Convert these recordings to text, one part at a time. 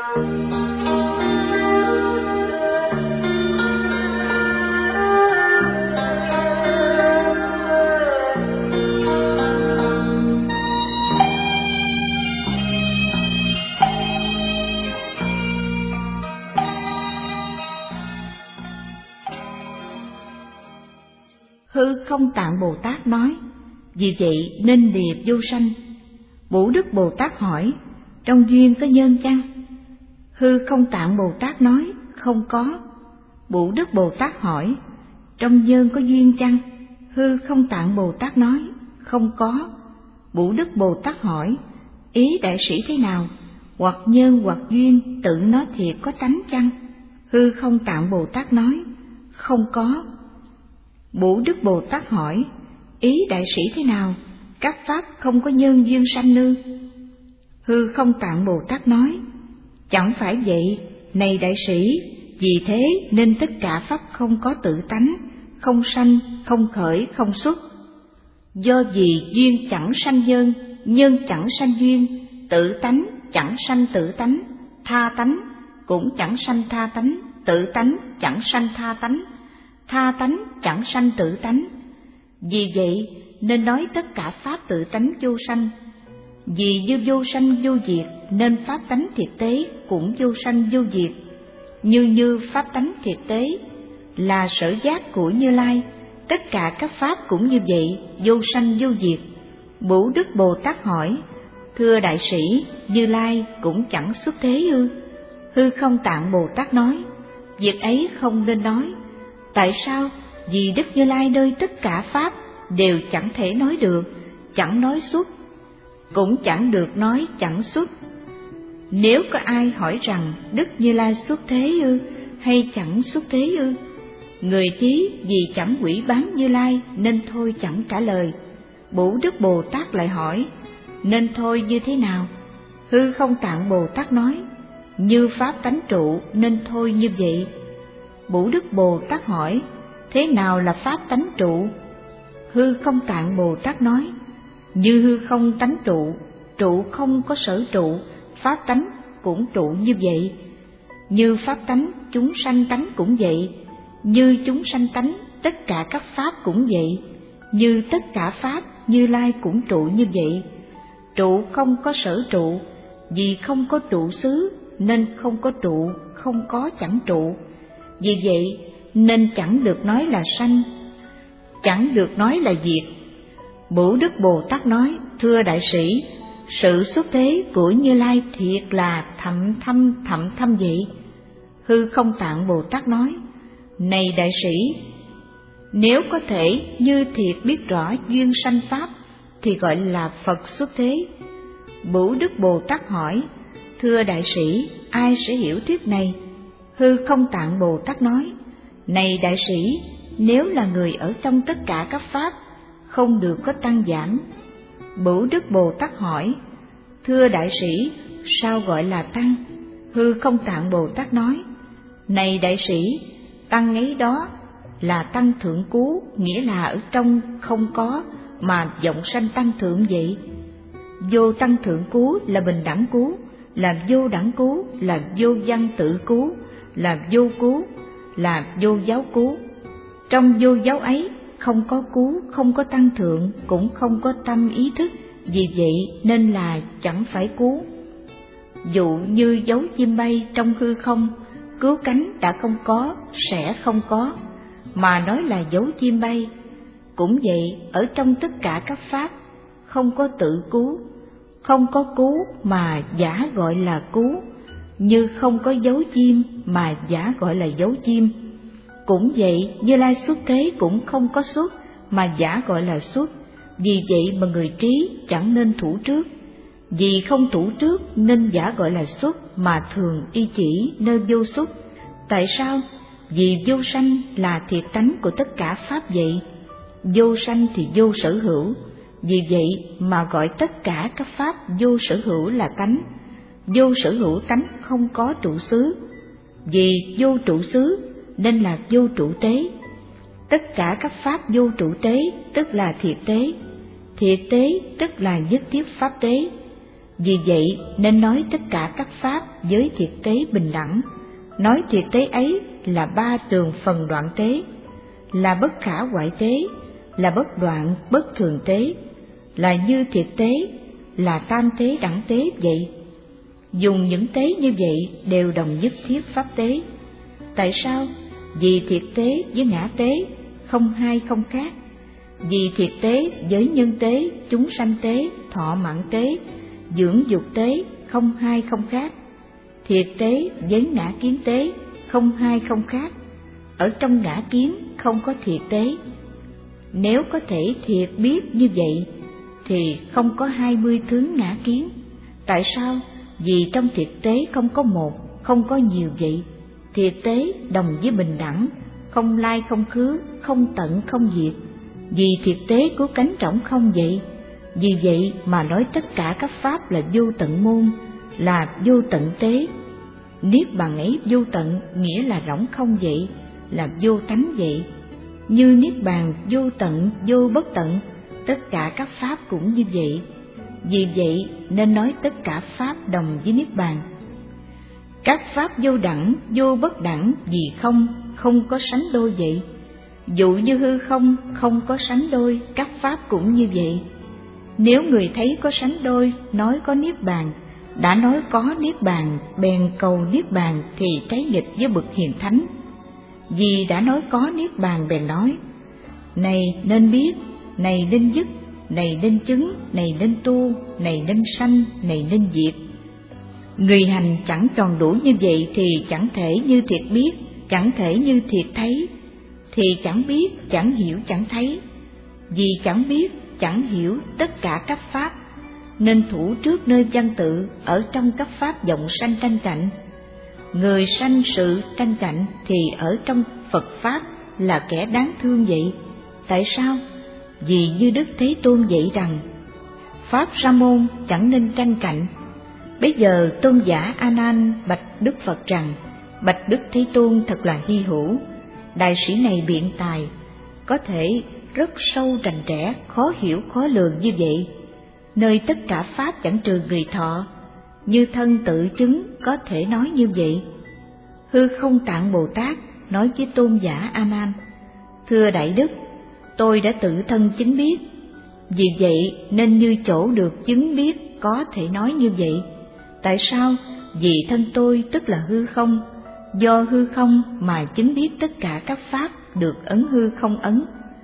Hư Không Tạng Bồ Tát nói: vì vậy nên lìa vô sanh. Bổn Đức Bồ Tát hỏi: trong duyên có nhân chăng? Hư Không Tạng Bồ Tát nói: không có. Bổn Đức Bồ Tát hỏi: trong nhân có duyên chăng? Hư Không Tạng Bồ Tát nói: không có. Bổn Đức Bồ Tát hỏi: ý đại sĩ thế nào? Hoặc nhân hoặc duyên tự nó thiệt có tánh chăng? Hư Không Tạng Bồ Tát nói: không có. Bổn Đức Bồ Tát hỏi: ý đại sĩ thế nào? Các pháp không có nhân duyên sanh ư? Hư Không Tạng Bồ Tát nói: chẳng phải vậy, này đại sĩ, vì thế nên tất cả pháp không có tự tánh, không sanh, không khởi, không xuất. Do vì duyên chẳng sanh nhân chẳng sanh duyên, tự tánh chẳng sanh tự tánh, tha tánh cũng chẳng sanh tha tánh, tự tánh chẳng sanh tha tánh, tha tánh chẳng sanh tự tánh. Vì vậy nên nói tất cả pháp tự tánh vô sanh. Vì như vô sanh vô diệt nên pháp tánh thiệt tế cũng vô sanh vô diệt. Như pháp tánh thiệt tế là sở giác của Như Lai, tất cả các pháp cũng như vậy, vô sanh vô diệt. Bổn Đức Bồ Tát hỏi: thưa đại sĩ, Như Lai cũng chẳng xuất thế ư? Hư Không Tạng Bồ Tát nói: việc ấy không nên nói. Tại sao? Vì Đức Như Lai nơi tất cả pháp đều chẳng thể nói được, chẳng nói xuất, cũng chẳng được nói chẳng xuất. Nếu có ai hỏi rằng Đức Như Lai xuất thế ư, hay chẳng xuất thế ư? Người trí vì chẳng quỷ báng Như Lai nên thôi chẳng trả lời. Bổn Đức Bồ Tát lại hỏi: nên thôi như thế nào? Hư Không Tạng Bồ Tát nói: như pháp tánh trụ nên thôi như vậy. Bổn Đức Bồ Tát hỏi: thế nào là pháp tánh trụ? Hư Không Tạng Bồ Tát nói: như hư không tánh trụ, trụ không có sở trụ, pháp tánh cũng trụ như vậy. Như pháp tánh chúng sanh tánh cũng vậy, như chúng sanh tánh tất cả các pháp cũng vậy. Như tất cả pháp Như Lai cũng trụ như vậy. Trụ không có sở trụ, vì không có trụ xứ nên không có trụ, không có chẳng trụ. Vì vậy nên chẳng được nói là sanh, chẳng được nói là diệt. Bổn Đức Bồ Tát nói: thưa đại sĩ, sự xuất thế của Như Lai thiệt là thậm thâm vậy. Hư Không Tạng Bồ Tát nói: này đại sĩ, nếu có thể như thiệt biết rõ duyên sanh pháp thì gọi là Phật xuất thế. Bổn Đức Bồ Tát hỏi: thưa đại sĩ, ai sẽ hiểu thuyết này? Hư Không Tạng Bồ Tát nói: này đại sĩ, nếu là người ở trong tất cả các pháp, không được có tăng giảm. Bổn Đức Bồ Tát hỏi: thưa đại sĩ, sao gọi là tăng? Hư Không Tạng Bồ Tát nói: này đại sĩ, tăng ấy đó là tăng thượng cứu, nghĩa là ở trong không có mà vọng sanh tăng thượng vậy. Vô tăng thượng cứu là bình đẳng cứu, là vô đẳng cứu, là vô văn tự cứu, là vô cứu, là vô giáo cứu. Trong vô giáo ấy không có cứu, không có tăng thượng, cũng không có tâm ý thức, vì vậy nên là chẳng phải cứu. Dụ như dấu chim bay trong hư không, cứu cánh đã không có, sẽ không có, mà nói là dấu chim bay. Cũng vậy, ở trong tất cả các pháp, không có tự cứu, không có cứu mà giả gọi là cứu, như không có dấu chim mà giả gọi là dấu chim. Cũng vậy, Như Lai xuất thế cũng không có xuất mà giả gọi là xuất. Vì vậy mà người trí chẳng nên thủ trước. Vì không thủ trước nên giả gọi là xuất mà thường y chỉ nơi vô xuất. Tại sao? Vì vô sanh là thiệt tánh của tất cả pháp vậy. Vô sanh thì vô sở hữu. Vì vậy mà gọi tất cả các pháp vô sở hữu là tánh. Vô sở hữu tánh không có trụ xứ. Vì vô trụ xứ nên là vô trụ tế. Tất cả các pháp vô trụ tế tức là thiệt tế. Thiệt tế tức là nhất thiết pháp tế. Vì vậy nên nói tất cả các pháp với thiệt tế bình đẳng. Nói thiệt tế ấy là ba tường phần đoạn tế, là bất khả hoại tế, là bất đoạn bất thường tế, là như thiệt tế, là tam tế đẳng tế vậy. Dùng những tế như vậy đều đồng nhất thiết pháp tế. Tại sao? Vì thiệt tế với ngã tế không hai không khác. Vì thiệt tế với nhân tế, chúng sanh tế, thọ mạng tế, dưỡng dục tế không hai không khác. Thiệt tế với ngã kiến tế không hai không khác. Ở trong ngã kiến không có thiệt tế. Nếu có thể thiệt biết như vậy thì không có 20 tướng ngã kiến. Tại sao? Vì trong thiệt tế không có một, không có nhiều vậy. Thiệt tế đồng với bình đẳng, không lai không khứ, không tận không diệt. Vì thiệt tế của cánh trỏng không vậy. Vì vậy mà nói tất cả các pháp là vô tận môn, là vô tận tế. Niết bàn ấy vô tận nghĩa là rỗng không vậy, là vô tánh vậy. Như niết bàn vô tận vô bất tận, tất cả các pháp cũng như vậy. Vì vậy nên nói tất cả pháp đồng với niết bàn. Các pháp vô đẳng vô bất đẳng vì không, không có sánh đôi vậy. Dụ như hư không, không có sánh đôi, các pháp cũng như vậy. Nếu người thấy có sánh đôi, nói có niết bàn, đã nói có niết bàn, bèn cầu niết bàn thì trái nghịch với bậc hiền thánh. Vì đã nói có niết bàn bèn nói, này nên biết, này nên dứt, này nên chứng, này nên tu, này nên sanh, này nên diệt. Người hành chẳng tròn đủ như vậy thì chẳng thể như thiệt biết, chẳng thể như thiệt thấy. Thì chẳng biết, chẳng hiểu, chẳng thấy. Vì chẳng biết, chẳng hiểu tất cả các pháp, nên thủ trước nơi văn tự ở trong các pháp vọng sanh tranh cạnh. Người sanh sự tranh cạnh thì ở trong Phật Pháp là kẻ đáng thương vậy. Tại sao? Vì như Đức Thế Tôn dạy rằng, Pháp Sa môn chẳng nên tranh cạnh. Bây giờ tôn giả A Nan bạch Đức Phật rằng, bạch Đức Thế Tôn thật là hy hữu. Đại sĩ này biện tài, có thể rất sâu rành rẽ, khó hiểu khó lường như vậy. Nơi tất cả pháp chẳng trừ người thọ, như thân tự chứng có thể nói như vậy. Hư Không Tạng Bồ Tát nói với tôn giả A Nan, thưa Đại Đức, tôi đã tự thân chứng biết. Vì vậy nên như chỗ được chứng biết có thể nói như vậy. Tại sao? Vì thân tôi tức là hư không, do hư không mà chứng biết tất cả các pháp được ấn hư không ấn.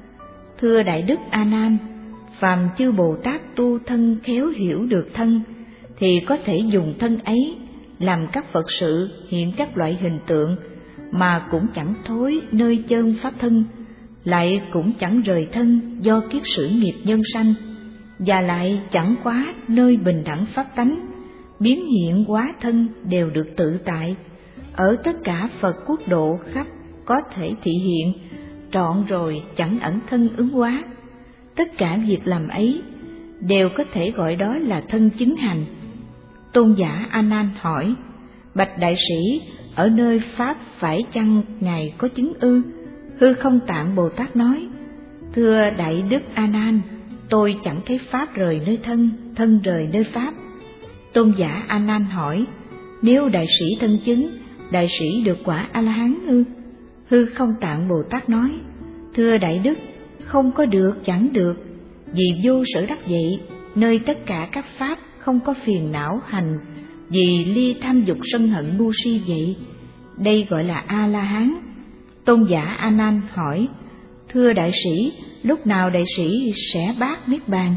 Thưa Đại Đức A Nan, phàm chư Bồ Tát tu thân khéo hiểu được thân, thì có thể dùng thân ấy làm các Phật sự hiện các loại hình tượng, mà cũng chẳng thối nơi chân pháp thân, lại cũng chẳng rời thân do kiết sử nghiệp nhân sanh, và lại chẳng quá nơi bình đẳng pháp tánh, biến hiện hóa thân đều được tự tại. Ở tất cả Phật quốc độ khắp có thể thị hiện, trọn rồi chẳng ẩn thân ứng hóa. Tất cả việc làm ấy đều có thể gọi đó là thân chứng hành. Tôn giả A Nan hỏi, bạch đại sĩ, ở nơi pháp phải chăng ngài có chứng ư? Hư Không Tạng Bồ Tát nói, thưa Đại Đức A Nan, tôi chẳng thấy pháp rời nơi thân, thân rời nơi pháp. Tôn giả A Nan hỏi, nếu đại sĩ thân chứng, đại sĩ được quả A La Hán ư? Hư Không Tạng Bồ Tát nói, thưa Đại Đức, không có được chẳng được, vì vô sở đắc vậy, nơi tất cả các pháp không có phiền não hành, vì ly tham dục sân hận ngu si vậy, đây gọi là A La Hán. Tôn giả A Nan hỏi, thưa đại sĩ, lúc nào đại sĩ sẽ bát niết bàn?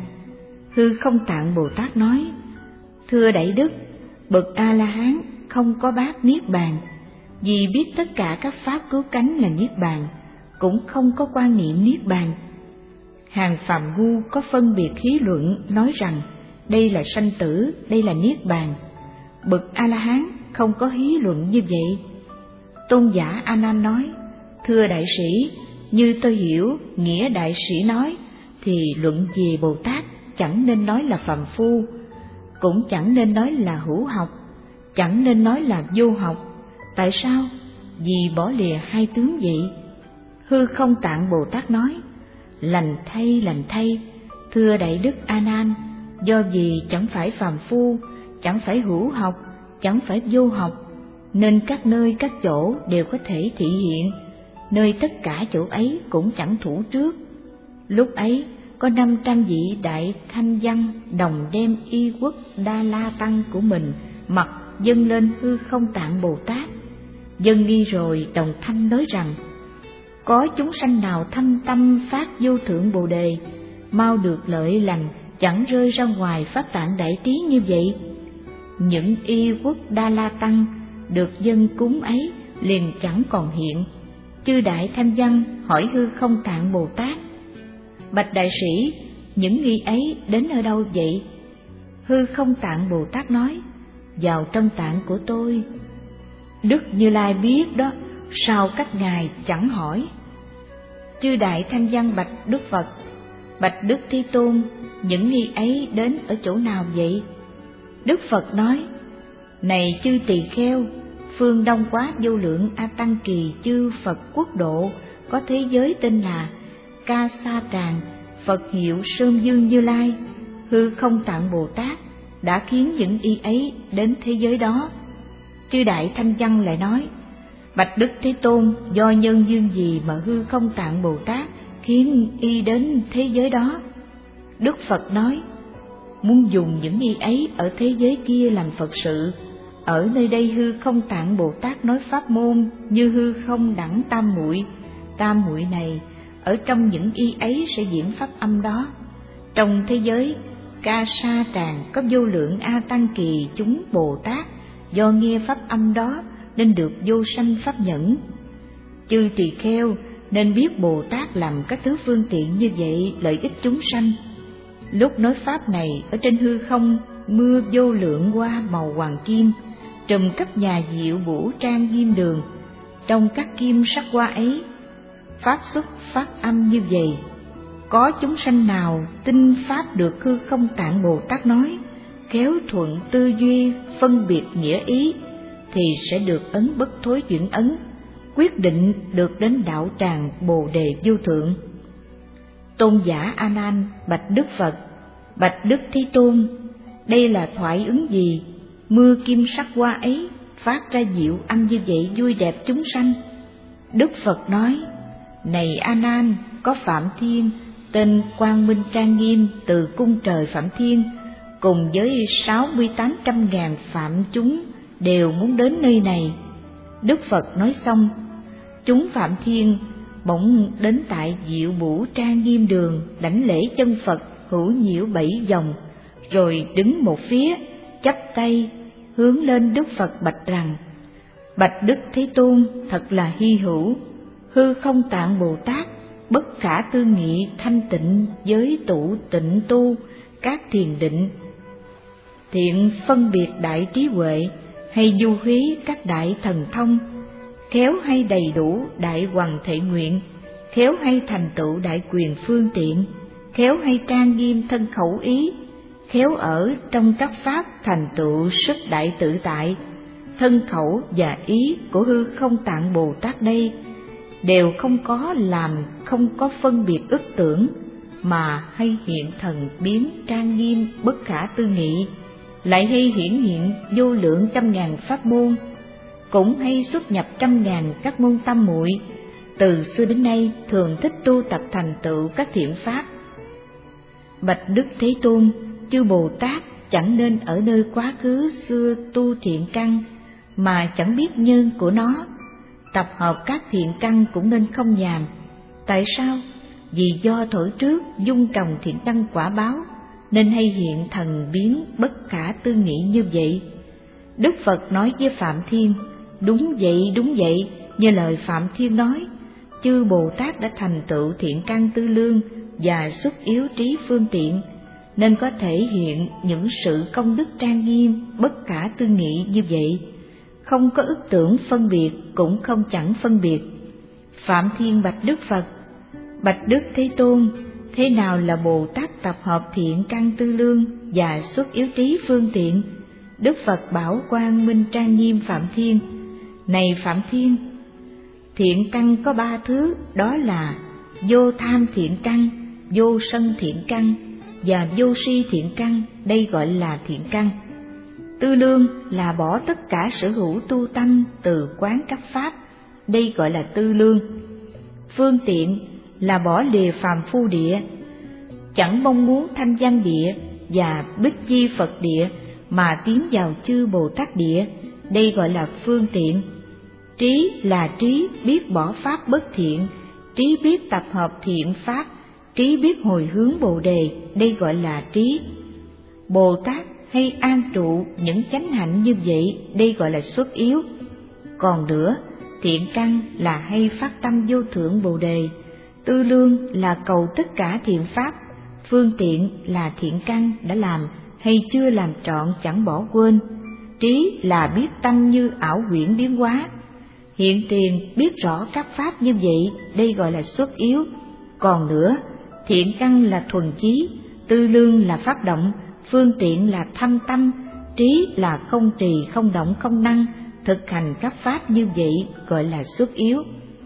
Hư Không Tạng Bồ Tát nói, thưa Đại Đức, bậc A La Hán không có bát niết bàn, vì biết tất cả các pháp cứu cánh là niết bàn, cũng không có quan niệm niết bàn. Hàng phàm ngu có phân biệt khí luận nói rằng đây là sanh tử, đây là niết bàn. Bậc A La Hán không có hí luận như vậy. Tôn giả A Nan nói, thưa đại sĩ, như tôi hiểu nghĩa đại sĩ nói, thì luận về Bồ Tát chẳng nên nói là phàm phu, cũng chẳng nên nói là hữu học, chẳng nên nói là vô học. Tại sao? Vì bỏ lìa hai tướng vậy. Hư Không Tạng Bồ Tát nói, lành thay, thưa Đại Đức A Nan, do vì chẳng phải phàm phu, chẳng phải hữu học, chẳng phải vô học, nên các nơi các chỗ đều có thể thị hiện, nơi tất cả chỗ ấy cũng chẳng thủ trước. Lúc ấy có 500 vị đại thanh văn đồng đem y quốc Đa La Tăng của mình mặc dâng lên Hư Không Tạng Bồ Tát. Dâng nghi rồi đồng thanh nói rằng: có chúng sanh nào thâm tâm phát vô thượng Bồ đề, mau được lợi lành, chẳng rơi ra ngoài pháp tạng đại trí như vậy? Những y quốc Đa La Tăng được dâng cúng ấy liền chẳng còn hiện. Chư đại thanh văn hỏi Hư Không Tạng Bồ Tát: bạch đại sĩ, những nghi ấy đến ở đâu vậy? Hư Không Tạng Bồ Tát nói: vào trong tạng của tôi. Đức Như Lai biết đó, sao các ngài chẳng hỏi? Chư đại thanh văn bạch Đức Phật: bạch Đức Thế Tôn, những nghi ấy đến ở chỗ nào vậy? Đức Phật nói: này chư tỳ kheo, phương Đông Quá Vô Lượng A Tăng Kỳ chư Phật quốc độ có thế giới tên là Ca Sa Tràng, Phật hiệu Sơn Dương Như Lai. Hư Không Tạng Bồ Tát đã khiến những y ấy đến thế giới đó. Chư đại thanh văn lại nói: bạch Đức Thế Tôn, do nhân duyên gì mà Hư Không Tạng Bồ Tát khiến y đến thế giới đó? Đức Phật nói: muốn dùng những y ấy ở thế giới kia làm Phật sự. Ở nơi đây Hư Không Tạng Bồ Tát nói pháp môn như hư không đẳng tam muội. Tam muội này ở trong những y ấy sẽ diễn pháp âm đó. Trong thế giới Ca Sa Tràng có vô lượng A Tăng Kỳ chúng Bồ Tát do nghe pháp âm đó nên được vô sanh pháp nhẫn. Chư tỳ kheo nên biết Bồ Tát làm các thứ phương tiện như vậy lợi ích chúng sanh. Lúc nói pháp này ở trên hư không, mưa vô lượng hoa màu hoàng kim trùm khắp nhà diệu vũ trang nghiêm đường. Trong các kim sắc hoa ấy phát xuất phát âm như vậy. Có chúng sanh nào tin pháp được Hư Không Tạng Bồ Tát nói, khéo thuận tư duy phân biệt nghĩa ý, thì sẽ được ấn bất thối chuyển ấn, quyết định được đến đạo tràng Bồ đề vô thượng. Tôn giả A Nan bạch Đức Phật: bạch Đức Thế Tôn, đây là thoại ứng gì? Mưa kim sắc hoa ấy phát ra diệu âm như vậy vui đẹp chúng sanh. Đức Phật nói: này A Nan, có Phạm Thiên tên Quang Minh trang nghiêm từ cung trời Phạm Thiên cùng với 6800.000 phạm chúng đều muốn đến nơi này. Đức Phật nói xong, chúng Phạm Thiên bỗng đến tại diệu vũ trang nghiêm đường, đảnh lễ chân Phật hữu nhiễu 7 vòng, rồi đứng một phía chắp tay hướng lên Đức Phật bạch rằng: bạch Đức Thế Tôn, thật là hy hữu, Hư Không Tạng Bồ Tát bất khả tư nghị thanh tịnh giới tụ tịnh tu các thiền định, thiện phân biệt đại trí huệ, hay du hí các đại thần thông, khéo hay đầy đủ đại hoằng thệ nguyện, khéo hay thành tựu đại quyền phương tiện, khéo hay trang nghiêm thân khẩu ý, khéo ở trong các pháp thành tựu sức đại tự tại. Thân khẩu và ý của Hư Không Tạng Bồ Tát đây đều không có làm, không có phân biệt ức tưởng, mà hay hiện thần biến trang nghiêm bất khả tư nghị, lại hay hiển hiện vô lượng trăm ngàn pháp môn, cũng hay xuất nhập trăm ngàn các môn tam muội, từ xưa đến nay thường thích tu tập thành tựu các thiện pháp. Bạch Đức Thế Tôn, chư Bồ Tát chẳng nên ở nơi quá khứ xưa tu thiện căn mà chẳng biết nhân của nó, tập hợp các thiện căn cũng nên không nhàm. Tại sao? Vì do thổi trước dung trồng thiện căn quả báo, nên hay hiện thần biến bất khả tư nghị như vậy. Đức Phật nói với Phạm Thiên: đúng vậy, như lời Phạm Thiên nói, chư Bồ Tát đã thành tựu thiện căn tư lương và xuất yếu trí phương tiện, nên có thể hiện những sự công đức trang nghiêm bất khả tư nghị như vậy, không có ức tưởng phân biệt, cũng không chẳng phân biệt. Phạm Thiên bạch Đức Phật: bạch Đức Thế Tôn, thế nào là Bồ Tát tập hợp thiện căn tư lương và xuất yếu trí phương tiện? Đức Phật bảo Quang Minh trang nghiêm Phạm Thiên: này Phạm Thiên, thiện căn có 3 thứ, đó là vô tham thiện căn, vô sân thiện căn và vô si thiện căn, đây gọi là thiện căn. Tư lương là bỏ tất cả sở hữu tu tâm từ quán các pháp, đây gọi là tư lương. Phương tiện là bỏ lìa phàm phu địa, chẳng mong muốn thanh văn địa và bích chi Phật địa mà tiến vào chư Bồ Tát địa, đây gọi là phương tiện. Trí là trí biết bỏ pháp bất thiện, trí biết tập hợp thiện pháp, trí biết hồi hướng Bồ đề, đây gọi là trí. Bồ Tát hay an trụ những chánh hạnh như vậy, đây gọi là xuất yếu. Còn nữa, thiện căn là hay phát tâm vô thượng Bồ đề, tư lương là cầu tất cả thiện pháp, phương tiện là thiện căn đã làm hay chưa làm trọn chẳng bỏ quên, trí là biết tâm như ảo huyễn biến hóa, hiện tiền biết rõ các pháp như vậy, đây gọi là xuất yếu. Còn nữa, thiện căn là thuần chí, tư lương là phát động, phương tiện là thâm tâm, trí là không trì không động không năng, thực hành các pháp như vậy gọi là xuất yếu.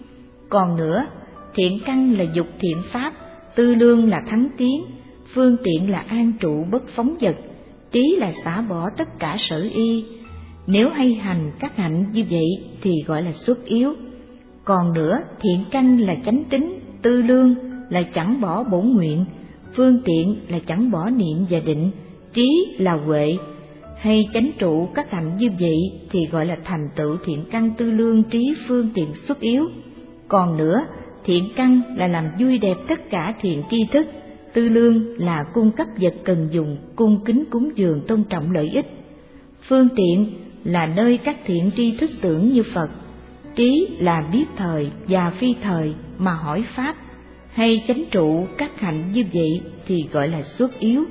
Còn nữa, thiện căn là dục thiện pháp, tư lương là thắng tiến, phương tiện là an trụ bất phóng dật, trí là xả bỏ tất cả sở y. Nếu hay hành các hạnh như vậy thì gọi là xuất yếu. Còn nữa, thiện căn là chánh tín, tư lương là chẳng bỏ bổn nguyện, phương tiện là chẳng bỏ niệm và định, trí là huệ. Hay chánh trụ các hạnh như vậy thì gọi là thành tựu thiện căn tư lương trí phương tiện xuất yếu. Còn nữa, thiện căn là làm vui đẹp tất cả thiện tri thức, tư lương là cung cấp vật cần dùng, cung kính cúng dường tôn trọng lợi ích, phương tiện là nơi các thiện tri thức tưởng như Phật, trí là biết thời và phi thời mà hỏi pháp, hay chánh trụ các hạnh như vậy thì gọi là xuất yếu.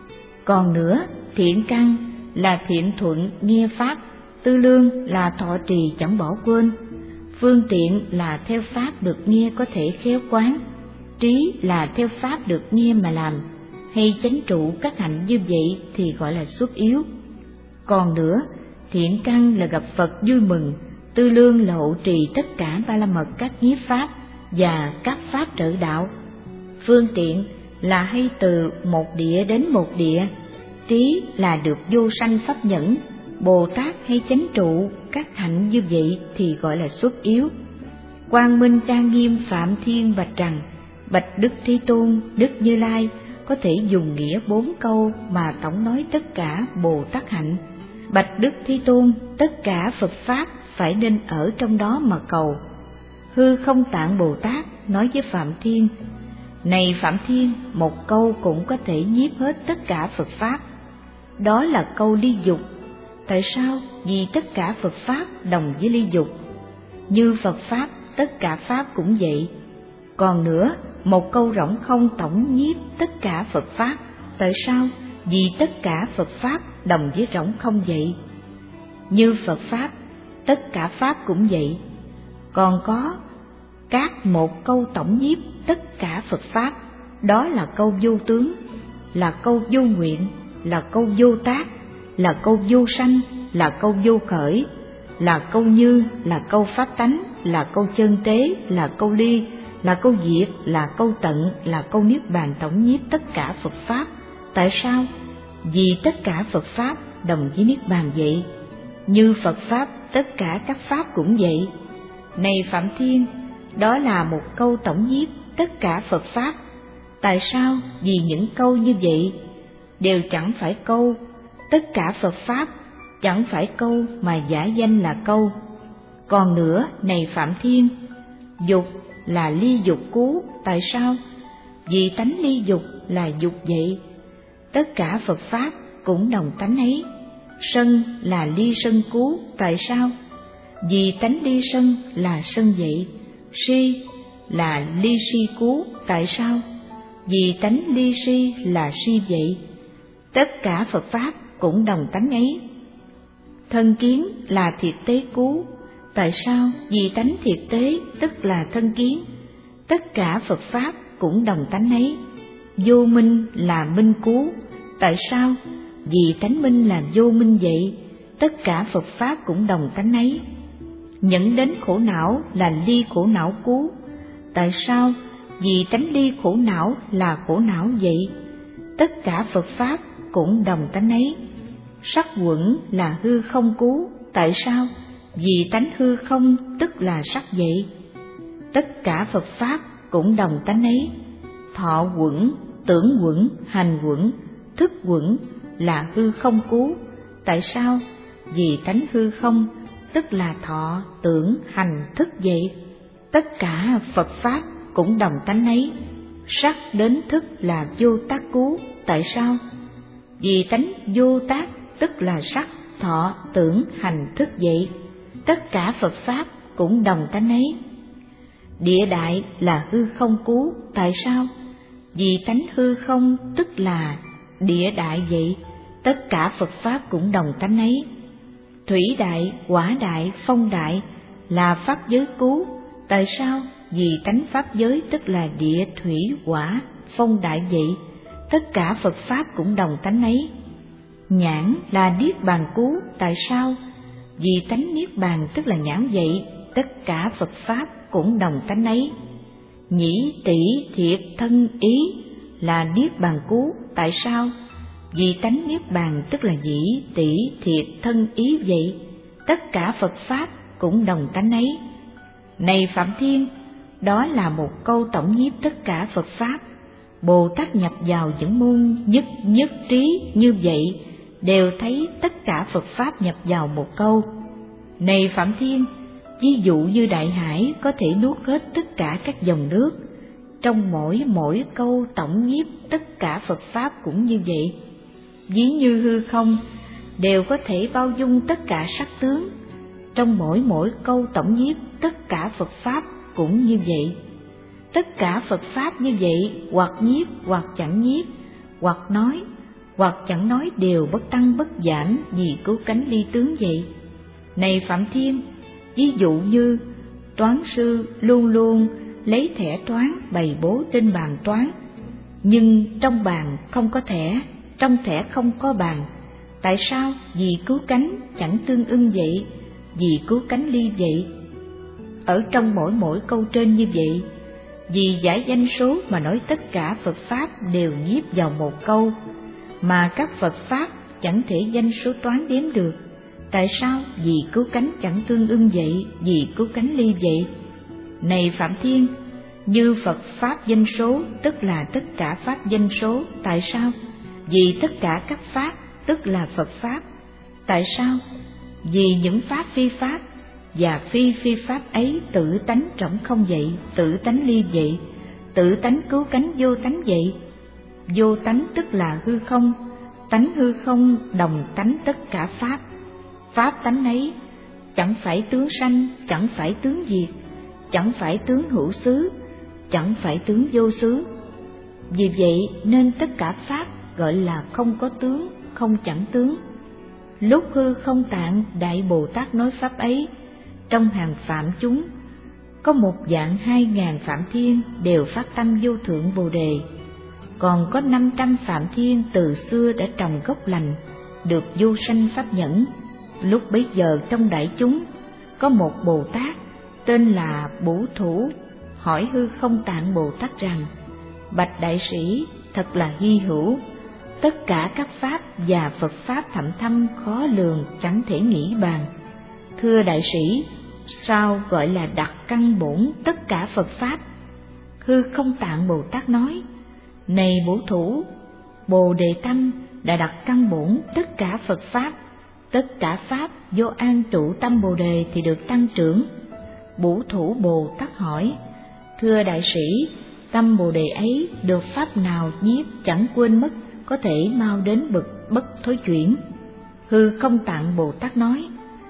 Còn nữa, thiện căn là thiện thuận nghe pháp, tư lương là thọ trì chẳng bỏ quên, phương tiện là theo pháp được nghe có thể khéo quán, trí là theo pháp được nghe mà làm, hay chánh trụ các hạnh như vậy thì gọi là xuất yếu. Còn nữa, thiện căn là gặp Phật vui mừng, tư lương là hộ trì tất cả ba la mật các nhiếp pháp và các pháp trợ đạo, phương tiện là hay từ một địa đến một địa, trí là được vô sanh pháp nhẫn, Bồ Tát hay chánh trụ các hạnh như vậy thì gọi là xuất yếu. Quang Minh trang nghiêm Phạm Thiên bạch rằng: bạch Đức Thế Tôn, Đức Như Lai có thể dùng nghĩa 4 câu mà tổng nói tất cả Bồ Tát hạnh. Bạch Đức Thế Tôn, tất cả Phật pháp phải nên ở trong đó mà cầu. Hư Không Tạng Bồ Tát nói với Phạm Thiên: này Phạm Thiên, một câu cũng có thể nhiếp hết tất cả Phật pháp. Đó là câu ly dục. Tại sao? Vì tất cả Phật pháp đồng với ly dục. Như Phật pháp, tất cả pháp cũng vậy. Còn nữa, một câu rỗng không tổng nhiếp tất cả Phật pháp. Tại sao? Vì tất cả Phật pháp đồng với rỗng không vậy. Như Phật pháp, tất cả pháp cũng vậy. Còn có các một câu tổng nhiếp tất cả Phật pháp, đó là câu vô tướng, là câu vô nguyện, là câu vô tác, là câu vô sanh, là câu vô khởi, là câu như, là câu pháp tánh, là câu chân tế, là câu ly, là câu diệt, là câu tận, là câu niết bàn tổng nhiếp tất cả Phật pháp. Tại sao? Vì tất cả Phật pháp đồng với niết bàn vậy. Như Phật pháp, tất cả các pháp cũng vậy. Này Phạm Thiên, đó là một câu tổng nhiếp tất cả Phật pháp. Tại sao? Vì những câu như vậy đều chẳng phải câu, tất cả Phật pháp chẳng phải câu mà giả danh là câu. Còn nữa, này Phạm Thiên, dục là ly dục cứu. Tại sao? Vì tánh ly dục là dục vậy. Tất cả Phật pháp cũng đồng tánh ấy. Sân là ly sân cứu. Tại sao? Vì tánh ly sân là sân vậy. Si là ly si cứu. Tại sao? Vì tánh ly si là si vậy. Tất cả Phật pháp cũng đồng tánh ấy. Thân kiến là thiệt tế cứu. Tại sao? Vì tánh thiệt tế tức là thân kiến. Tất cả Phật pháp cũng đồng tánh ấy. Vô minh là minh cứu. Tại sao? Vì tánh minh là vô minh vậy. Tất cả Phật pháp cũng đồng tánh ấy. Nhẫn đến khổ não là ly khổ não cứu. Tại sao? Vì tánh ly khổ não là khổ não vậy. Tất cả Phật pháp cũng đồng tánh ấy. Sắc quẩn là hư không cứu, tại sao? Vì tánh hư không tức là sắc vậy. Tất cả Phật Pháp cũng đồng tánh ấy. Thọ quẩn, tưởng quẩn, hành quẩn, thức quẩn là hư không cứu, tại sao? Vì tánh hư không tức là thọ, tưởng, hành, thức vậy. Tất cả Phật Pháp cũng đồng tánh ấy. Sắc đến thức là vô tác cứu, tại sao? Vì tánh vô tác tức là sắc, thọ, tưởng, hành, thức vậy. Tất cả Phật Pháp cũng đồng tánh ấy. Địa đại là hư không cứu, tại sao? Vì tánh hư không tức là địa đại vậy. Tất cả Phật Pháp cũng đồng tánh ấy. Thủy đại, hỏa đại, phong đại là pháp giới cứu, tại sao? Vì tánh pháp giới tức là địa, thủy, hỏa, phong đại vậy. Tất cả Phật Pháp cũng đồng tánh ấy. Nhãn là niết bàn cứu, tại sao? Vì tánh niết bàn tức là nhãn vậy. Tất cả Phật Pháp cũng đồng tánh ấy. Nhĩ, tỷ, thiệt, thân, ý là niết bàn cứu, tại sao? Vì tánh niết bàn tức là nhĩ, tỷ, thiệt, thân, ý vậy. Tất cả Phật Pháp cũng đồng tánh ấy. Này Phạm Thiên, đó là một câu tổng nhiếp tất cả Phật Pháp. Bồ Tát nhập vào những môn nhất trí như vậy, đều thấy tất cả Phật Pháp nhập vào một câu. Này Phạm Thiên, ví dụ như đại hải có thể nuốt hết tất cả các dòng nước, trong mỗi câu tổng nhiếp tất cả Phật Pháp cũng như vậy. Ví như hư không đều có thể bao dung tất cả sắc tướng, trong mỗi câu tổng nhiếp tất cả Phật Pháp cũng như vậy. Tất cả Phật Pháp như vậy, hoặc nhiếp hoặc chẳng nhiếp, hoặc nói hoặc chẳng nói đều bất tăng bất giảm vì cứu cánh ly tướng vậy. Này Phạm Thiên, ví dụ như toán sư luôn luôn lấy thẻ toán bày bố trên bàn toán, nhưng trong bàn không có thẻ, trong thẻ không có bàn. Tại sao? Vì cứu cánh chẳng tương ưng vậy, vì cứu cánh ly vậy. Ở trong mỗi câu trên như vậy, vì giải danh số mà nói tất cả Phật Pháp đều nhiếp vào một câu, mà các Phật Pháp chẳng thể danh số toán đếm được. Tại sao? Vì cứu cánh chẳng tương ưng vậy, vì cứu cánh ly vậy. Này Phạm Thiên, như Phật Pháp danh số tức là tất cả Pháp danh số, tại sao? Vì tất cả các Pháp tức là Phật Pháp. Tại sao? Vì những Pháp phi Pháp và phi Pháp ấy tự tánh trống không vậy, tự tánh ly vậy, tự tánh cứu cánh vô tánh vậy. Vô tánh tức là hư không, tánh hư không đồng tánh tất cả Pháp. Pháp tánh ấy chẳng phải tướng sanh, chẳng phải tướng diệt, chẳng phải tướng hữu xứ, chẳng phải tướng vô xứ. Vì vậy nên tất cả Pháp gọi là không có tướng, không chẳng tướng. Lúc hư không tạng Đại Bồ Tát nói Pháp ấy, trong hàng phạm chúng có 1.200.000 Phạm Thiên đều phát tâm vô thượng Bồ Đề, còn có 500 Phạm Thiên từ xưa đã trồng gốc lành, được vô sanh pháp nhẫn. Lúc bấy giờ trong đại chúng có một Bồ Tát tên là Bủ Thủ hỏi hư không tạng Bồ Tát rằng: bạch đại sĩ, thật là hy hữu, tất cả các Pháp và Phật Pháp thậm thâm khó lường, chẳng thể nghĩ bàn. Thưa đại sĩ, sao gọi là đặt căn bổn tất cả Phật Pháp? Hư không tạng Bồ Tát nói: này Bổ Thủ, Bồ Đề Tâm đã đặt căn bổn tất cả Phật Pháp, tất cả Pháp vô an trụ tâm Bồ Đề thì được tăng trưởng. Bổ Thủ Bồ Tát hỏi: thưa đại sĩ, tâm Bồ Đề ấy được Pháp nào nhiếp chẳng quên mất, có thể mau đến bậc bất thối chuyển? Hư không tạng Bồ Tát nói: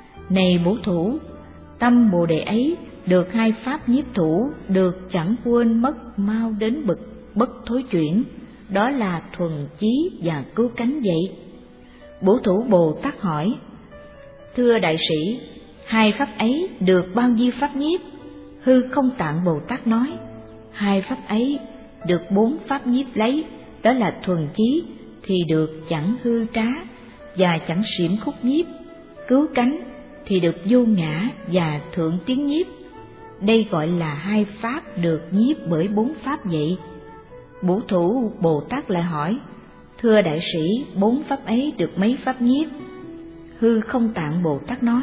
này Bổ Thủ, tâm Bồ Đề ấy được hai Pháp nhiếp thủ, được chẳng quên mất, mau đến bậc bất thối chuyển, đó là thuần chí và cứu cánh vậy. Bổ Thủ Bồ Tát hỏi: thưa đại sĩ, hai Pháp ấy được bao nhiêu Pháp nhiếp? Hư không tạng Bồ Tát nói: hai Pháp ấy được 4 Pháp nhiếp lấy, đó là thuần chí thì được chẳng hư trá và chẳng xiểm khúc nhiếp, cứu cánh thì được vô ngã và thượng tiến nhiếp. Đây gọi là hai Pháp được nhiếp bởi 4 Pháp vậy. Bổ Thủ Bồ Tát lại hỏi: Thưa đại sĩ, 4 pháp ấy được mấy pháp nhiếp? Hư Không Tạng Bồ Tát nói: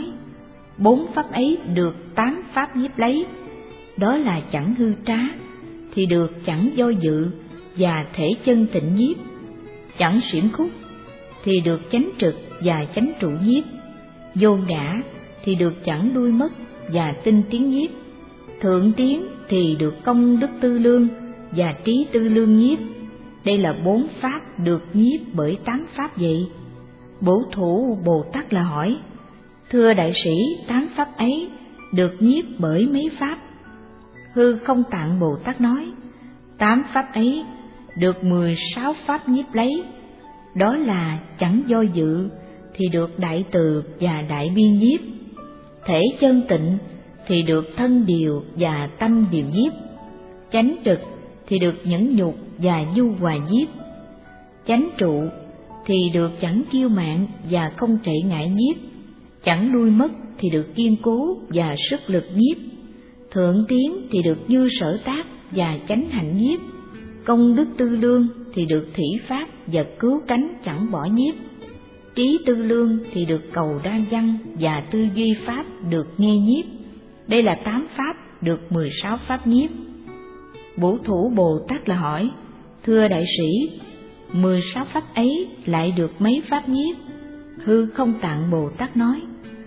4 pháp ấy được 8 pháp nhiếp lấy. Đó là chẳng hư trá thì được chẳng do dự và thể chân tịnh nhiếp, chẳng xiểm khúc thì được chánh trực và chánh trụ nhiếp, vô ngã thì được chẳng đuôi mất và tinh tiến nhiếp, thượng tiến thì được công đức tư lương và trí tư lương nhiếp. Đây là 4 pháp được nhiếp bởi 8 pháp vậy. Bổ Thủ Bồ Tát là hỏi: thưa đại sĩ, 8 pháp ấy được nhiếp bởi mấy pháp? Hư Không Tạng Bồ Tát nói: 8 pháp ấy được 16 pháp nhiếp lấy. Đó là chẳng do dự thì được đại từ và đại bi nhiếp, thể chân tịnh thì được thân điều và tâm điều nhiếp, chánh trực thì được nhẫn nhục và nhu hòa nhiếp, chánh trụ thì được chẳng kiêu mạn và không trệ ngại nhiếp, chẳng đuôi mất thì được kiên cố và sức lực nhiếp, thượng tiến thì được như sở tác và chánh hạnh nhiếp, công đức tư lương thì được thủy pháp và cứu cánh chẳng bỏ nhiếp, trí tư lương thì được cầu đa văn và tư duy pháp được nghe nhiếp. Đây là 8 pháp được 16 pháp nhiếp. Bổ Thủ Bồ Tát là hỏi: thưa đại sĩ, 16 pháp ấy lại được mấy pháp nhiếp? Hư Không Tạng Bồ Tát nói: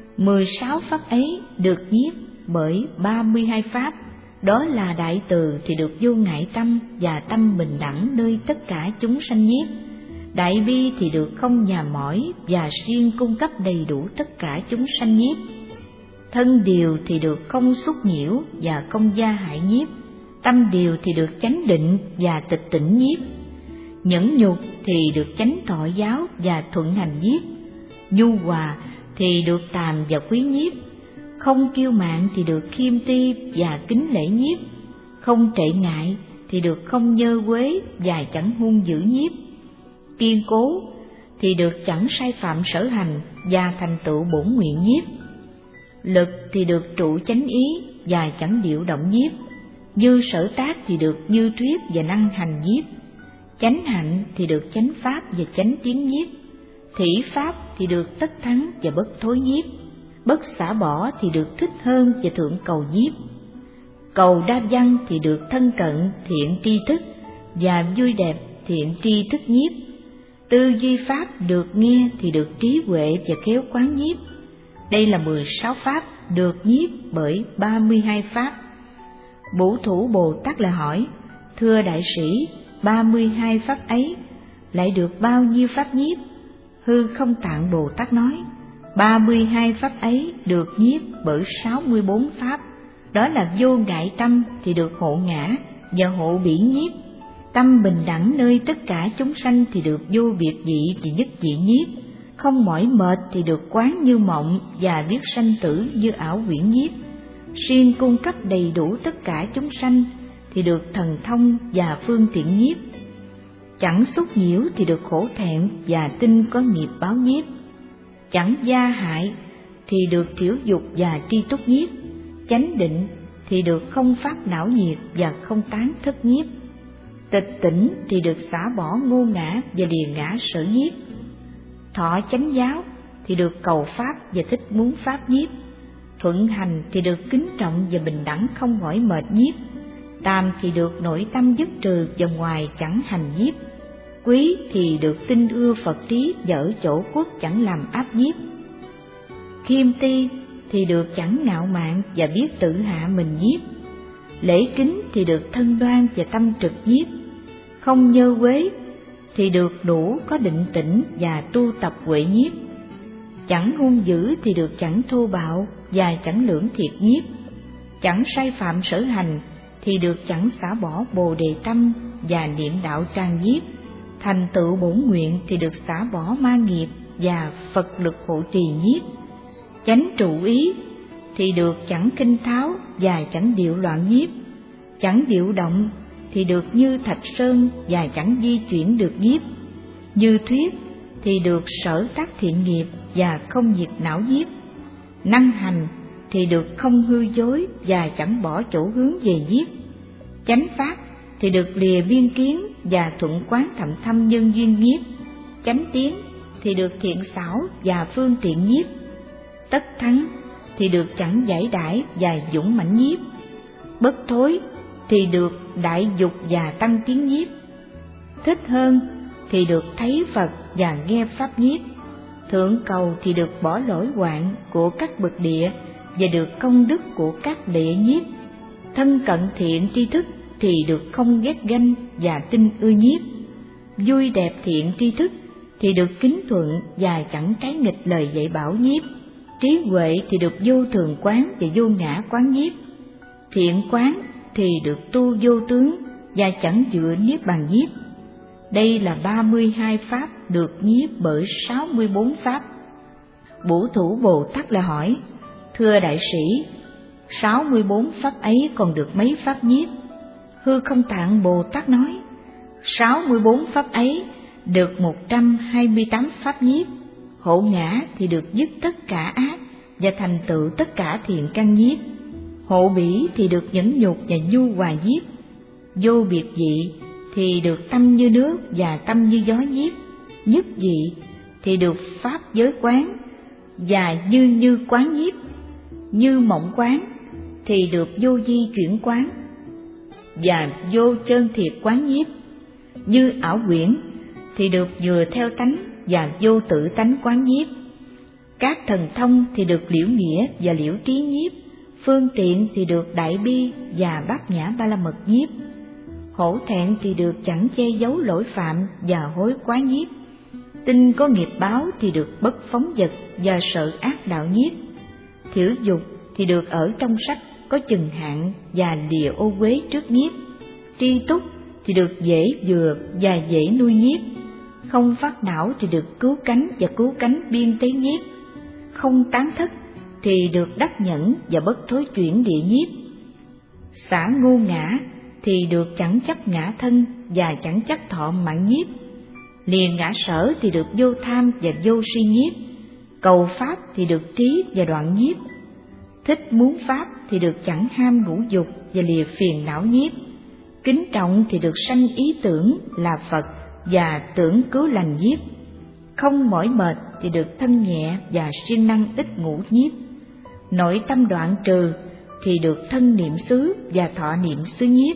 16 pháp ấy được nhiếp bởi 32 pháp. Đó là đại từ thì được vô ngại tâm và tâm bình đẳng nơi tất cả chúng sanh nhiếp, đại bi thì được không nhà mỏi và siêng cung cấp đầy đủ tất cả chúng sanh nhiếp, thân điều thì được không xúc nhiễu và không gia hại nhiếp, tâm điều thì được chánh định và tịch tỉnh nhiếp, nhẫn nhục thì được chánh thọ giáo và thuận hành nhiếp, nhu hòa thì được tàm và quý nhiếp, không kiêu mạn thì được khiêm ti và kính lễ nhiếp, không trệ ngại thì được không nhơ quế và chẳng hung dữ nhiếp, kiên cố thì được chẳng sai phạm sở hành và thành tựu bổn nguyện nhiếp, lực thì được trụ chánh ý và chẳng điệu động nhiếp, như sở tác thì được như thuyết và năng hành nhiếp, chánh hạnh thì được chánh pháp và chánh tiến nhiếp, thủy pháp thì được tất thắng và bất thối nhiếp, bất xả bỏ thì được thích hơn và thượng cầu nhiếp, cầu đa văn thì được thân cận thiện tri thức và vui đẹp thiện tri thức nhiếp, tư duy pháp được nghe thì được trí huệ và khéo quán nhiếp. Đây là 16 pháp được nhiếp bởi 32 pháp. Bổ Thủ Bồ Tát là hỏi: thưa đại sĩ, 32 pháp ấy lại được bao nhiêu pháp nhiếp? Hư Không Tạng Bồ Tát nói: 32 pháp ấy được nhiếp bởi 64 pháp. Đó là vô ngại tâm thì được hộ ngã và hộ bỉ nhiếp, tâm bình đẳng nơi tất cả chúng sanh thì được vô biệt dị và nhất dị nhiếp, không mỏi mệt thì được quán như mộng và biết sanh tử như ảo huyễn nhiếp, siêng cung cấp đầy đủ tất cả chúng sanh thì được thần thông và phương tiện nhiếp, chẳng xúc nhiễu thì được khổ thẹn và tin có nghiệp báo nhiếp, chẳng gia hại thì được thiểu dục và tri túc nhiếp, chánh định thì được không phát não nhiệt và không tán thất nhiếp, tịch tỉnh thì được xả bỏ ngô ngã và lìa ngã sở nhiếp, thọ chánh giáo thì được cầu pháp và thích muốn pháp nhiếp, thuận hành thì được kính trọng và bình đẳng không mỏi mệt nhiếp, tam thì được nội tâm dứt trừ và ngoài chẳng hành nhiếp, quý thì được tin ưa Phật trí và ở chỗ quốc chẳng làm áp nhiếp, khiêm ti thì được chẳng ngạo mạn và biết tự hạ mình nhiếp, lễ kính thì được thân đoan và tâm trực nhiếp, không nhơ quế thì được đủ có định tĩnh và tu tập huệ nhiếp, chẳng hung dữ thì được chẳng thô bạo và chẳng lưỡng thiệt nhiếp, chẳng sai phạm sở hành thì được chẳng xả bỏ bồ đề tâm và niệm đạo tràng nhiếp, thành tựu bổn nguyện thì được xả bỏ ma nghiệp và Phật lực hộ trì nhiếp, chánh trụ ý thì được chẳng kinh tháo và chẳng điệu loạn nhiếp, chẳng điệu động thì được như thạch sơn và chẳng di chuyển được nhiếp, như thuyết thì được sở tác thiện nghiệp và không diệt não nhiếp, năng hành thì được không hư dối và chẳng bỏ chỗ hướng về nhiếp, chánh pháp thì được lìa biên kiến và thuận quán thậm thâm nhân duyên nhiếp, chánh tiến thì được thiện xảo và phương tiện nhiếp, tất thắng thì được chẳng giải đãi và dũng mãnh nhiếp, bất thối thì được đại dục và tăng tiến nhiếp, thích hơn thì được thấy Phật và nghe pháp nhiếp, thượng cầu thì được bỏ lỗi hoạn của các bậc địa và được công đức của các địa nhiếp, thân cận thiện tri thức thì được không ghét ganh và tinh ưa nhiếp, vui đẹp thiện tri thức thì được kính thuận và chẳng trái nghịch lời dạy bảo nhiếp, trí huệ thì được vô thường quán và vô ngã quán nhiếp, thiện quán thì được tu vô tướng và chẳng dựa niết bàn nhiếp. Đây là 32 pháp được nhiếp bởi 64 pháp. Bổ Thủ Bồ Tát lại hỏi: thưa đại sĩ, 64 pháp ấy còn được mấy pháp nhiếp? Hư Không Tạng Bồ Tát nói: 64 pháp ấy được 128 pháp nhiếp. Hộ ngã thì được dứt tất cả ác và thành tựu tất cả thiện căn nhiếp. Hộ bỉ thì được nhẫn nhục và nhu hòa nhiếp. Vô biệt dị thì được tâm như nước và tâm như gió nhiếp. Nhất dị thì được pháp giới quán và như quán nhiếp. Như mộng quán thì được vô di chuyển quán và vô chân thiệt quán nhiếp. Như ảo quyển thì được vừa theo tánh và vô tự tánh quán nhiếp. Các thần thông thì được liễu nghĩa và liễu trí nhiếp. Phương tiện thì được đại bi và bát nhã ba la mật nhiếp. Hổ thẹn thì được chẳng che giấu lỗi phạm và hối quán nhiếp. Tinh có nghiệp báo thì được bất phóng dật và sợ ác đạo nhiếp. Thiểu dục thì được ở trong sách có chừng hạn và lìa ô uế trước nhiếp. Tri túc thì được dễ vừa và dễ nuôi nhiếp. Không phát não thì được cứu cánh và cứu cánh biên tế nhiếp. Không tán thất thì được đắc nhẫn và bất thối chuyển địa nhiếp. Xả ngô ngã thì được chẳng chấp ngã thân và chẳng chấp thọ mạng nhiếp. Liền ngã sở thì được vô tham và vô si nhiếp. Cầu pháp thì được trí và đoạn nhiếp. Thích muốn pháp thì được chẳng ham ngũ dục và lìa phiền não nhiếp. Kính trọng thì được sanh ý tưởng là Phật và tưởng cứu lành nhiếp. Không mỏi mệt thì được thân nhẹ và siêng năng ít ngủ nhiếp. Nội tâm đoạn trừ thì được thân niệm xứ và thọ niệm xứ nhiếp.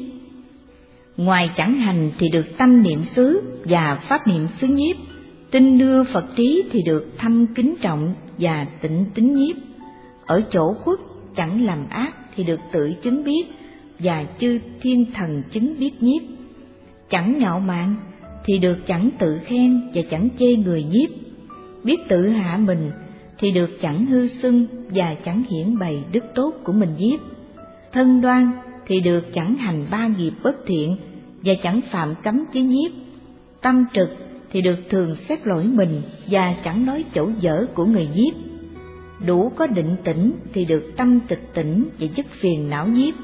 Ngoài chẳng hành thì được tâm niệm xứ và pháp niệm xứ nhiếp. Tin đưa Phật trí thì được thâm kính trọng và tịnh tín nhiếp. Ở chỗ khuất chẳng làm ác thì được tự chứng biết và chư thiên thần chứng biết nhiếp. Chẳng ngạo mạn thì được chẳng tự khen và chẳng chê người nhiếp. Biết tự hạ mình thì được chẳng hư xưng và chẳng hiển bày đức tốt của mình nhiếp. Thân đoan thì được chẳng hành ba nghiệp bất thiện và chẳng phạm cấm với nhiếp. Tâm trực thì được thường xét lỗi mình và chẳng nói chỗ dở của người nhiếp. Đủ có định tĩnh thì được tâm tịch tỉnh và dứt phiền não nhiếp.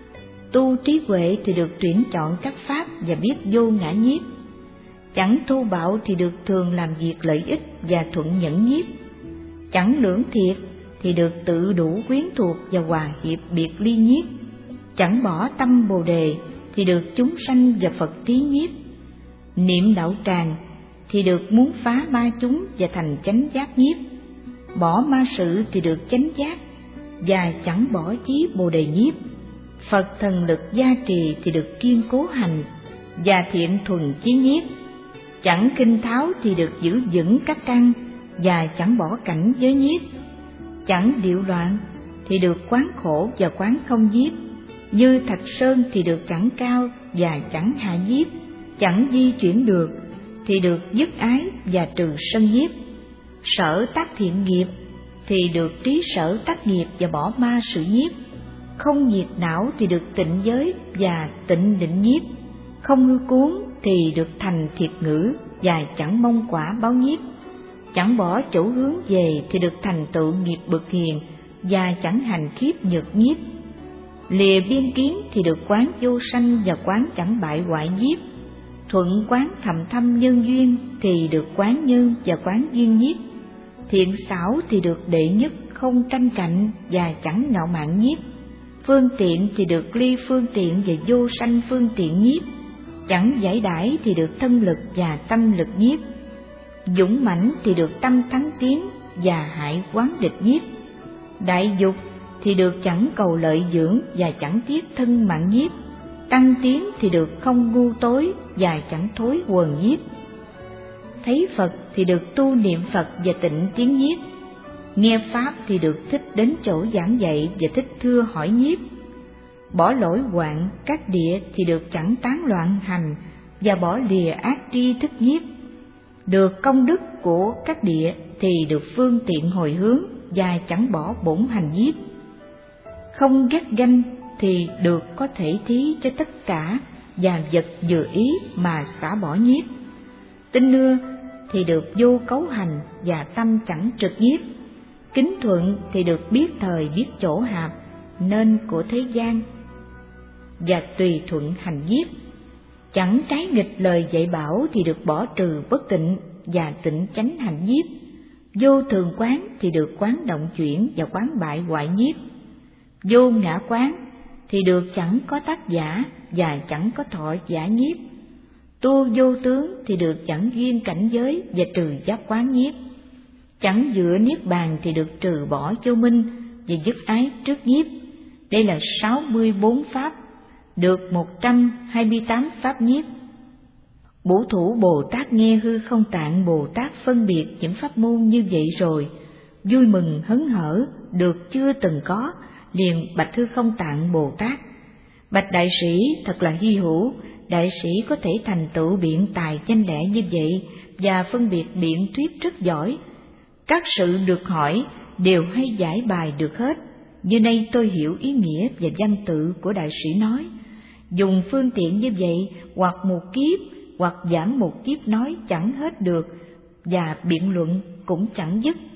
Tu trí huệ thì được tuyển chọn các pháp và biết vô ngã nhiếp. Chẳng thô bạo thì được thường làm việc lợi ích và thuận nhẫn nhiếp. Chẳng lưỡng thiệt thì được tự đủ quyến thuộc và hòa hiệp biệt ly nhiếp. Chẳng bỏ tâm bồ đề thì được chúng sanh và Phật trí nhiếp. Niệm đạo tràng thì được muốn phá ma chúng và thành chánh giác nhiếp. Bỏ ma sự thì được chánh giác và chẳng bỏ chí bồ đề nhiếp. Phật thần lực gia trì thì được kiên cố hành và thiện thuần chí nhiếp. Chẳng kinh tháo thì được giữ vững các căn và chẳng bỏ cảnh giới nhiếp. Chẳng điệu loạn thì được quán khổ và quán không nhiếp. Như thạch sơn thì được chẳng cao và chẳng hạ nhiếp. Chẳng di chuyển được thì được dứt ái và trừ sân nhiếp. Sở tác thiện nghiệp thì được trí sở tác nghiệp và bỏ ma sự nhiếp. Không nhiệt não thì được tịnh giới và tịnh định nhiếp. Không hư cuốn thì được thành thiệt ngữ và chẳng mong quả báo nhiếp. Chẳng bỏ chỗ hướng về thì được thành tựu nghiệp bậc hiền và chẳng hành khiếp nhược nhiếp. Lìa biên kiến thì được quán vô sanh và quán chẳng bại hoại nhiếp. Thuận quán thầm thâm nhân duyên thì được quán nhân và quán duyên nhiếp. Thiện xảo thì được đệ nhất không tranh cạnh và chẳng ngạo mạn nhiếp. Phương tiện thì được ly phương tiện và vô sanh phương tiện nhiếp. Chẳng giải đãi thì được thân lực và tâm lực nhiếp. Dũng mãnh thì được tâm thắng tiến và hại quán địch nhiếp. Đại dục thì được chẳng cầu lợi dưỡng và chẳng tiếc thân mạng nhiếp. Tăng tiến thì được không ngu tối và chẳng thối quần nhiếp. Thấy Phật thì được tu niệm Phật và tịnh tiếng nhiếp. Nghe Pháp thì được thích đến chỗ giảng dạy và thích thưa hỏi nhiếp. Bỏ lỗi hoạn các địa thì được chẳng tán loạn hành và bỏ lìa ác tri thức nhiếp. Được công đức của các địa thì được phương tiện hồi hướng và chẳng bỏ bổn hành nhiếp. Không ghét ganh thì được có thể thí cho tất cả và vật vừa ý mà xả bỏ nhiếp. Tin nưa thì được vô cấu hành và tâm chẳng trực nhiếp. Kính thuận thì được biết thời biết chỗ hạp nên của thế gian và tùy thuận hành nhiếp. Chẳng trái nghịch lời dạy bảo thì được bỏ trừ bất tịnh và tịnh chánh hành nhiếp. Vô thường quán thì được quán động chuyển và quán bại hoại nhiếp. Vô ngã quán thì được chẳng có tác giả và chẳng có thọ giả nhiếp. Tu vô tướng thì được chẳng duyên cảnh giới và trừ giác quán nhiếp. Chẳng dựa niết bàn thì được trừ bỏ vô minh và dứt ái trước nhiếp. Đây là 64 pháp, được 128 pháp nhiếp. Bổ Thủ Bồ Tát nghe Hư Không Tạng Bồ Tát phân biệt những pháp môn như vậy rồi, vui mừng hớn hở được chưa từng có, liền bạch Hư Không Tạng Bồ Tát: Bạch đại sĩ, thật là hy hữu, đại sĩ có thể thành tựu biện tài danh lẽ như vậy và phân biệt biện thuyết rất giỏi. Các sự được hỏi đều hay giải bài được hết. Như nay tôi hiểu ý nghĩa và văn tự của đại sĩ nói. Dùng phương tiện như vậy, hoặc một kiếp, hoặc giảng một kiếp nói chẳng hết được, và biện luận cũng chẳng dứt.